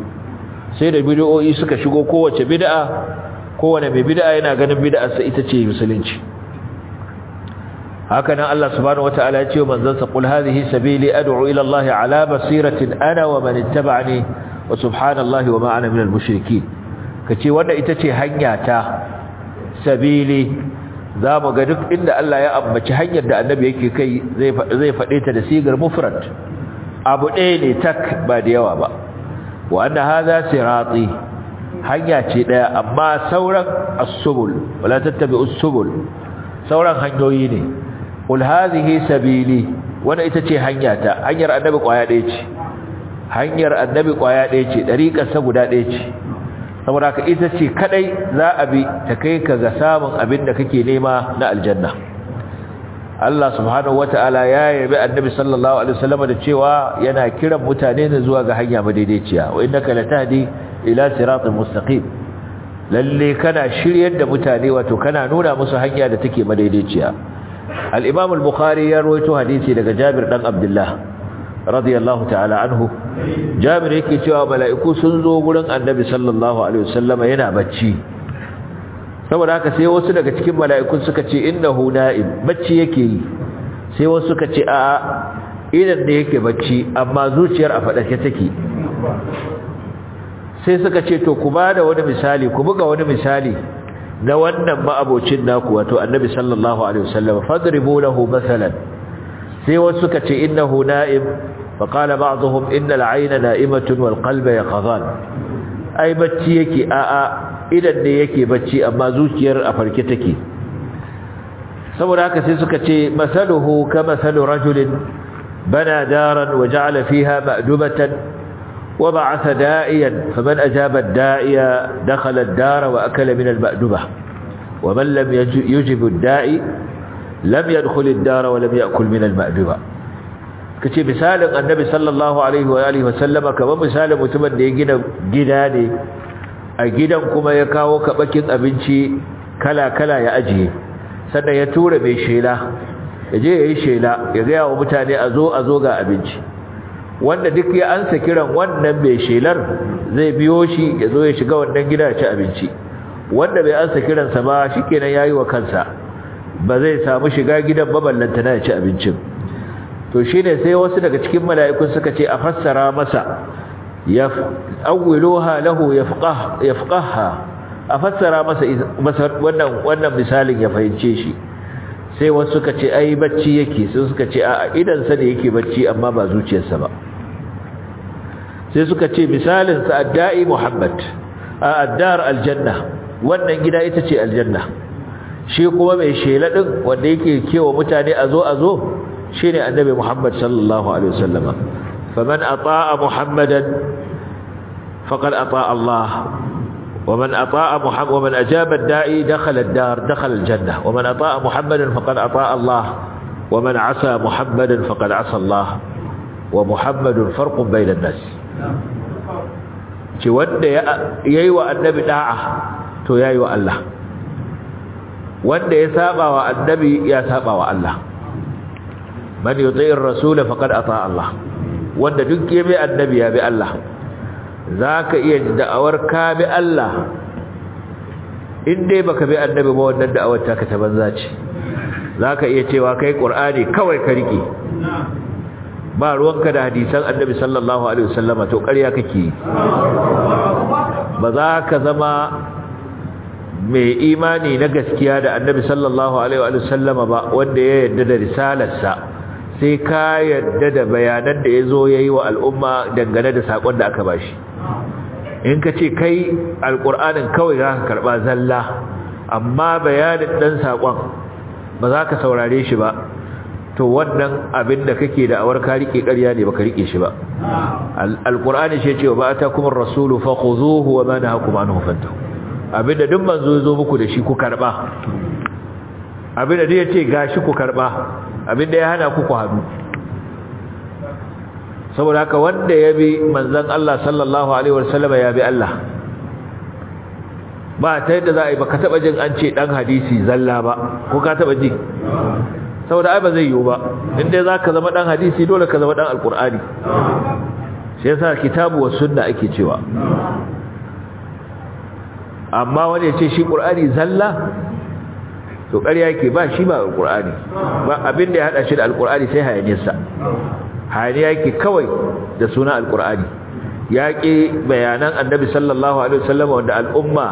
Kowace bid'a, kowane mai bid'a yana ganin bid'arsa ita ce musulunci. haka nan Allah subhanahu wataala ya ce wa manzansa, qul hadhihi sabili ad'u ila Allah ala basiratin ana wa man ittaba'ani wa subhanallahi wa ma ana minal mushrikeen. Kace wanda ita ce hanya ta sabili. Zamu ga duk inda Allah ya ambaci hanyar da annabi yake kai zai fade ta da sigar mufrad, abu ɗaya ne tak, ba da yawa ba. wa anna hadha sirati, hanya ce daya, amma sauran as-subul wala tattabi'us subul, sauran hanyoyi ne. qul hadhihi sabili wanda ita ce hanyata hanyar annabi kwaya ɗaya ce hanyar annabi kwaya ɗaya ce dariƙar sa guda ɗaya ce saboda ka ita ce kadai za a bi ta kai ka ga samun abin da kake nema na aljanna Allah subhanahu wata'ala ya yabi annabi sallallahu alaihi wasallam da cewa yana kiran mutane ne zuwa ga hanya madaidaiciya wa innaka latahdi ila siratal mustaqim lalle kana shiryar da mutane wato kana nuna musu hanya da take madaidaiciya al-imam al-bukhari ya rawaito hadisi daga Jabir dan Abdullah radiyallahu ta'ala anhu Jabir yake cewa mala'iku sun zo gurin annabi sallallahu alaihi wasallam yana bacci saboda haka sai wasu daga cikin mala'ikun suka ce innahu na'im bacci yake yi sai wasu suka ce a'a idan da yake bacci amma zuciyar a fadake take sai suka ce to ku bada wani misali ku buga wani misali na wannan ma'abocin naku wato annabi sallallahu alaihi wasallam fadribu lahu masalan sai wasu suka ce innahu na'im faqala ba'dhum innal 'ayna na'imatun wal qalba yaqzan ai bacci yake a'a idan ne yake bacci amma zuciyar a farke take saboda haka sai suka ce masaluhu kama masalu rajulin bana daran wa ja'ala fiha ma'dubatan wa ba'atha da'iyan faman ajaba ad-da'iya dakhala ad-dar wa akala min al-ma'dubah wa man lam yujib ad-da'i lam yadkhul ad-dar wa lam ya'kul min al-ma'dubah kace misalin annabi sallallahu alaihi wa alihi wa sallama kamar misalin mutumin da ya gina gida ne a gidan kuma ya kawo kabakin abinci kala-kala ya ajiye sannan ya tura mai shela ya je ya yi shela ya gaya wa mutane a zo ga abinci wanda duk ya ansa kiran wannan mai shelar zai biyo shi ya zo ya shiga wannan gida ya ci abinci wanda bai ansa kiransa ba shi kenan ya yi wa kansa ba zai samu shiga gidan baballanta na ya ci abincin to shi ne sai wasu daga cikin mala'ikun suka ce a fassara masa awwiluha lahu yafqaha afassara masa wannan misalin ya fahimce shi sai wasu suka ce ai bacci yake sai suka ce a idan sa ne yake bacci amma ba zuciyarsa ba sai suka ce misalin sa addai Muhammad addar aljanna wannan gida ita ce aljanna shi kuma mai shela din wanda yake kewa mutane azo shine annabi Muhammad sallallahu alaihi wasallama فمن أطاع محمدا فقد أطاع الله ومن أطاع محمد ومن أجاب الداعي دخل الدار دخل الجنة ومن أطاع محمدا فقد أطاع الله ومن عصى محمدا فقد عصى الله ومحمد فرق بين الناس wanda yayi wa annabi da'a to yayi wa Allah wanda ya saba wa annabi ya saba wa Allah man yuti'ir rasul faqad ata'a Allah wanda duk ya bi annabi ya bi Allah zaka iya da'awar ka bi Allah in dai baka bi annabi ba wannan da'awar ta ka ta banza ce zaka iya cewa kai Qur'ani kawai ka rike ba ruwanka da hadisan annabi sallallahu alaihi wasallama to ƙarya kake ba za ka zama mai imani na gaskiya da annabi sallallahu alaihi wasallama ba wanda ya yarda da risalarsa sai ka yarda da bayanan da yazo yayi wa al'umma dangane da sakon da aka bashi in ka ce kai alqur'anin kawai za ka karba zalla amma bayanin dan sakon ba za ka saurare shi ba to wannan abin da kake da awar ka rike ƙarya ne baka rike shi ba alqur'ani shi ce ba atakumur rasulu fakhuzuhu wa ma nahakum anhu fantahu abinda duk manzo yazo muku da shi ku karba abinda dai yace gashi ku karba abinda ya hana ku ku hadu saboda haka wanda ya bi manzon Allah sallallahu alaihi wasallam ya bi Allah ba ta yadda za a yi baka taba jin an ce dan hadisi zalla ba ko ka taba ji saboda ai ba zai yiwu ba inda zaka zama dan hadisi dole ka zama dan alqur'ani sai yasa kitabu was sunna ake cewa amma wani ya ce shi qur'ani zalla to ƙarya yake ba shi ba alqur'ani ba abin da ya hada shi da alqur'ani sai hayaniyarsa hayaniya yake kawai da suna alqur'ani yaƙi bayanan annabi sallallahu alaihi wasallam wanda al'umma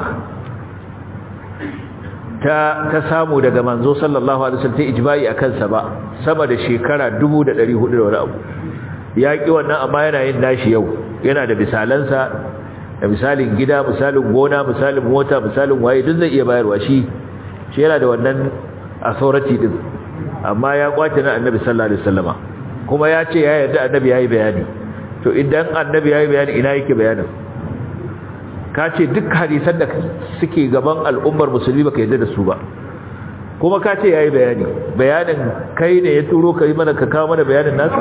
ta samu daga manzo sallallahu alaihi wasallam ta ijma'i akan sa ba sama da shekara 1400 da wani abu yaƙi wannan amma yana yin nashi yau yana da misalansa da misalin gida misalin gona misalin mota misalin waye duk zai iya bayarwa shi yana da wannan authority din amma ya kwace na annabi sallallahu alaihi wasallama kuma ya ce ya yarda annabi yayi bayani. To idan annabi yayi bayani ina yake bayanin? Ka ce duk hadisan da suke gaban al'ummar musulmi baka yarda da su ba, kuma ka ce yayi bayani. Bayanin kai ne ya turo kai mana ka kawo mana bayanin nasu?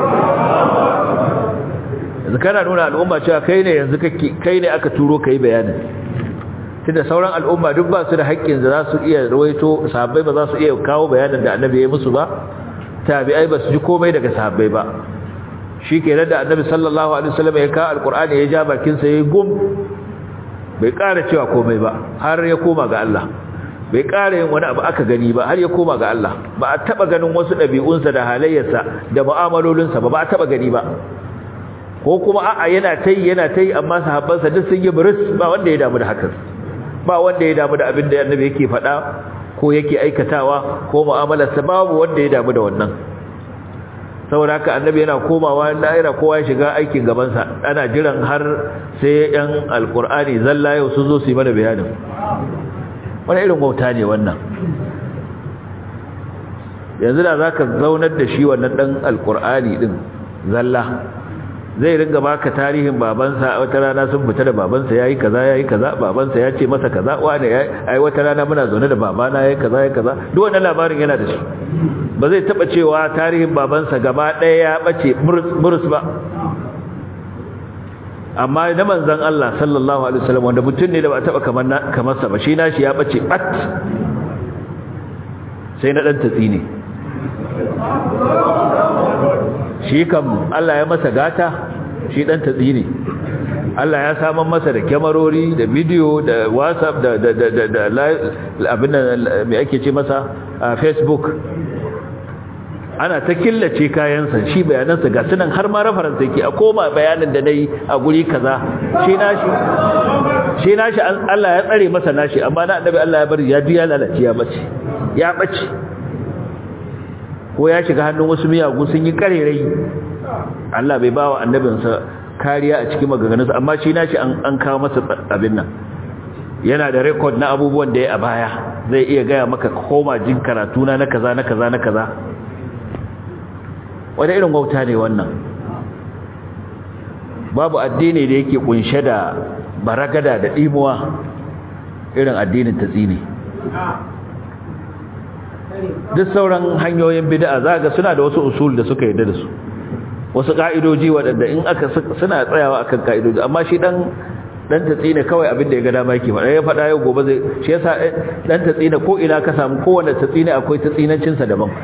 Yanzu kana nuna al'umma cewa kai ne yanzu kai ne aka turo kai bayanin, tunda sauran al'umma duk ba su da haƙƙin da za su iya rawaito, sahabbai ba za su iya kawo bayanin da annabi ya musu ba, tabi'ai ba su ji komai daga sahabbai ba. Shi kenan da annabi sallallahu alaihi wasallam ya kawo alqur'ani ya ja bakin sa yayi gum, bai ƙara cewa komai ba har ya koma ga Allah, bai ƙara yin wani abu aka gani ba har ya koma ga Allah. Ba a taba ganin wasu ɗabi'unsa da halayyarsa da mu'amalolinsa ba a taba gani ba, ko kuma a'a yana tai amma sahabbansa duk sun yi buris, ba wanda ya damu da hakan, ba wanda ya damu da abin da annabi yake faɗa ko yake aikatawa ko mu'amalarsa, babu wanda ya damu da wannan. Saboda haka annabi yana komawa lahira, kowa ya shiga aikin gabansa, ana jiran har sai yan alkur'ani zalla yau sun zo su yi mana bayanin. Wani irin wauta ne wannan? Yanzu da za ka zaunar da shi wannan ɗan alkur'ani ɗin zalla, zai ringa baka tarihin babansa. Wata rana sun fita da babansa yayi kaza, babansa ya ce masa kaza, wani ai wata rana muna zaune da babana yayi kaza. Duk wannan labarin yana da shi. Ba zai taba cewa tarihin babansa gaba ɗaya ya bace murus ba. Amma da manzon Allah sallallahu alaihi wasallam, wanda mutum ne da ba taba kamar sa ba, shi nashi ya bace bat. Sai na dan tatsi ne. Shi kam Allah ya masa gata, shi dan tatsi ne. Allah ya saman masa da kyamarori da bidiyo da WhatsApp da abin da me ake ce masa Facebook. Ana ta killace kayansa, shi bayanansa ga sunan har ma reference yake, a koma bayanin da nayi a guri kaza. Shi nashi Allah ya tsare masa nashi, amma na annabi Allah ya bari ya ji ya lalace ya bace ko ya shiga hannun wasu miyagu sun yi karerai. Allah bai bawa annabinsa kariya a cikin maganganunsa, amma shi nashi an kawo masa abin nan. Yana da record na abubuwan da ya a baya, zai iya gaya maka koma jin karatu na kaza. Wani irin wauta ne wannan? Babu addini da yake kunshe da baragada da dimuwa irin addinin tatsini. Duk sauran hanyoyin bid'a zaga suna da wasu usul da suka yarda da su, wasu ka'idoji waɗanda in aka suna tsayawa akan ka'idoji, amma shi dan tatsine kawai abin da ya ga dama yake faɗa, ya faɗa yau gobe zai. Shi yasa dan tatsine ko ina ka samu kowanne tatsine akwai tatsinancin sa daban.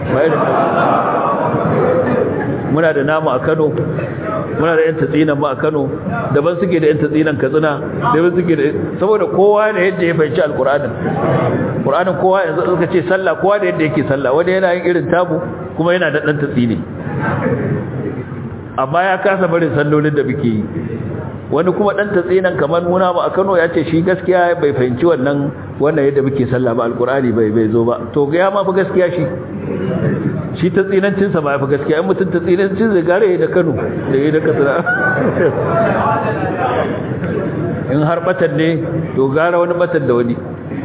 Muna da namu a Kano, muna da yan tatsinan mu a Kano, daban suke da yan tatsinan Katsina, daban suke da, saboda kowa ne yadda ya fahimci Qur'anin kowa. Yanzu suka ce sallah, kowa da yadda yake sallah, wanda yana yin irin tabu kuma yana da dan tatsine, amma ya kasa barin sallolin da muke yi. Wani kuma dan tatsinan kamar muna mu a Kano ya ce shi gaskiya bai fahimci wannan yadda muke sallah ba, alqur'ani bai zo ba. To ga ya ma fa gaskiya shi tatsinancin sa ba fa gaskiya. In mutun tatsinancin zai gare da Kano da yayi da Katsina. In har batan ne to gara wani batan da wani.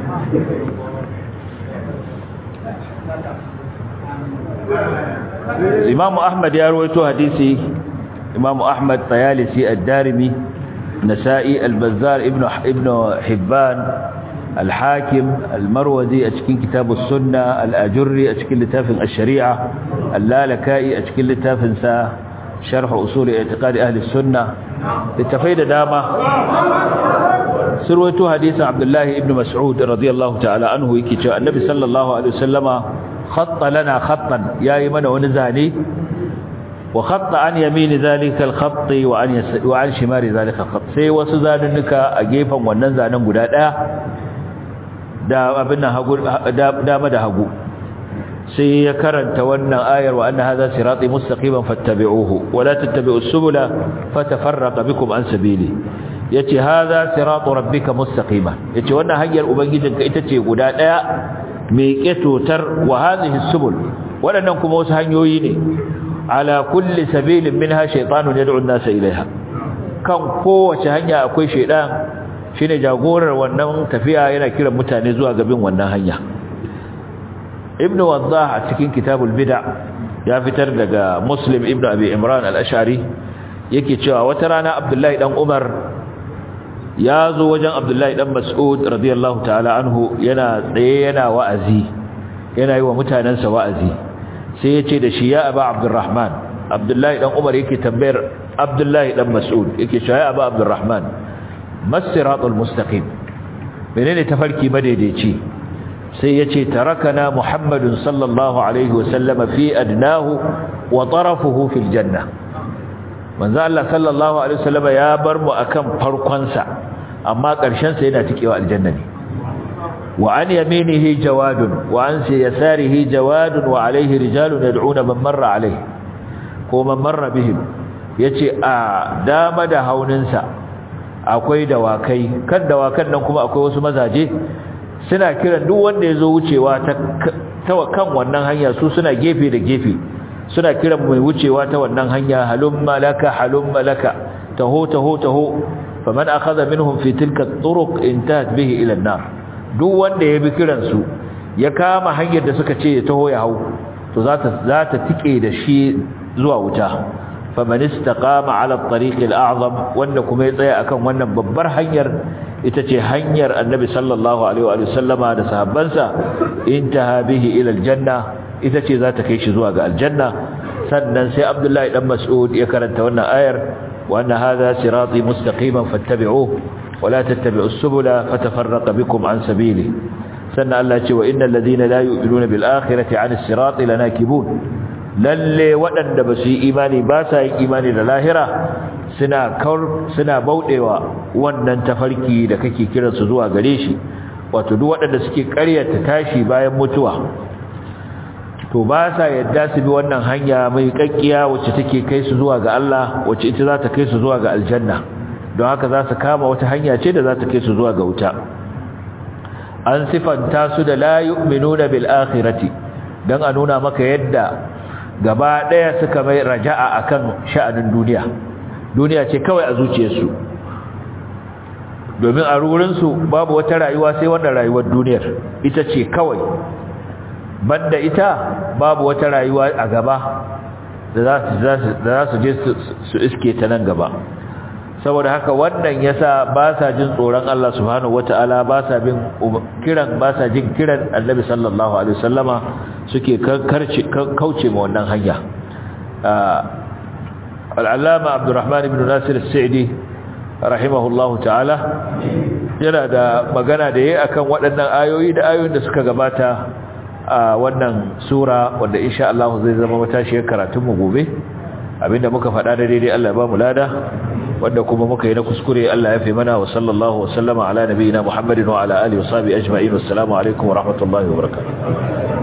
Imam Ahmad ya rawaito hadisi, Imam Ahmad, Tayalisi, Ad-Darimi, Nasa'i, Al-Bazzar, Ibn Hibban, Al-Hakim, Al-Marwazi a cikin Kitabus Sunna, Al-Ajurri a cikin littafin Ash-Shari'a, Al-Lalaka'i a cikin littafin sa Sharh Usul I'tiqad Ahli Sunnah. Littafai da dama surwaito hadisin Abdullah ibn Mas'ud radiyallahu ta'ala anhu yake cewa Annabi sallallahu alaihi wasallama khatta lana khattan, yayi mana wani zane, wa khatta an yamini zalika al-khatt wa an shimali zalika al-khatt, sai wasu zanunnuka a gefen wannan zanen guda daya da abin nan hagu, dama da hagu. Sai ya karanta wannan ayar, wa anna hadha sirati mustaqiman fattabi'uhu wa la tattabi'us subula fatafarraqa bikum an sabili. Yace hadha siratu rabbika mustaqima, yace wannan hanyar ubangijinka ita ce guda daya mai ketotar, wa hadhihi subul, wadannan kuma wasu hanyoyi ne, ala kulli sabilin minha shaytanun yad'u an-nasa ilaiha, kan kowace hanya akwai shaydan, shine jagorar wannan tafiya, yana kiran mutane zuwa ga bin wannan hanya. ibn waddah a cikin kitabul bid'a ya fitar daga muslim ibn abi imran al-ash'ari yake cewa wata rana abdullahi dan umar ya zo wajen abdullahi dan mas'ud radiyallahu ta'ala anhu yana tsaye yana wa'azi yana yi wa mutanansa wa'azi sai ya ce da shi ya aba abdurrahman abdullahi dan umar yake tambayar abdullahi dan mas'ud yake cewa ya aba abdurrahman mas-siratul mustaqim menene tafarki madaidaici sai yace tarakana muhammadun sallallahu alaihi wasallam fi adnahu wa tarafuhu fil janna manzo Allah sallallahu alaihi wasallam ya bar mu akan farkon sa amma karshen sa yana tikewa aljanna ne wa an yaminihi jawadun wa an yasarihi jawadun wa alaihi rijalun yad'una man marra alaihi ko man marra bihim yace a dama da hauninsa akwai dawakai kan dawakan nan kuma akwai wasu mazaje suna kiran duk wanda yazo wucewa ta kan wannan hanya su suna gefe da gefe suna kiran mai wucewa ta wannan hanya halumma laka taho faman akhadha minhum fi tilka at-turuq intahat bihi ila an-nar duk wanda ya bi kiran su ya kama hanyar da suka ce taho ya hau to za ta tike da shi zuwa wuta faman istaqama ala at-tariq al-a'zam wanda kuma ya tsaya akan wannan babbar hanyar ita ce hanyar annabi sallallahu alaihi wa sallama da sahabbansa intaha bihi ila al-janna ita ce za ta kai shi zuwa ga aljanna sannan sai abdullahi dan mas'ud ya karanta wannan ayar wa anna hadha sirati mustaqiman fattabi'uhu wa la tattabi'us subula fatafarraqa bikum an sabili sannan Allah ya ce wa innal ladina la yu'minuna bil akhirati 'anis sirati lanakibun lalle waɗanda ba su yi imani ba sa yin imani da lahira suna bauɗewa wannan tafarki da kake kiransu zuwa gare shi wato duk waɗanda suke ƙaryata tashi bayan mutuwa to ba sa yadda su bi wannan hanya mai kakkiya wacce take kai su zuwa ga Allah wacce ita za ta kai su zuwa ga aljanna don haka za su kama wata hanya ce da za ta kai su zuwa ga wuta an sifanta su da la yu'minuna bil akhirati dan a nuna maka yadda gaba daya suka mai raja'a akan sha'anin duniya ce kawai a zuciyarsu domin a rurinsu babu wata rayuwa sai wannan rayuwar duniyar ita ce kawai banda ita babu wata rayuwa a gaba da za su je su iske ta nan gaba saboda haka wannan yasa ba sa jin tsoron Allah subhanahu wataala ba sa jin kiran Annabi sallallahu alaihi wasallama suke kauce ma wannan hanya al-allama Abdurrahman ibn Nasir as-Sa'di rahimahullahu ta'ala yana da magana da yayi akan waɗannan ayoyi da ayoyin da suka gabata a wannan sura wanda insha Allah zai zama matashiyar karatun mu gobe abinda muka faɗa da daidai Allah ya ba mu lada wanda kuma muka yi na kuskure Allah ya fi mana wa sallallahu wa sallama ala nabiyina Muhammadin wa ala alihi wa sahbihi ajma'in. Assalamu alaikum wa rahmatullahi wa barakatuh.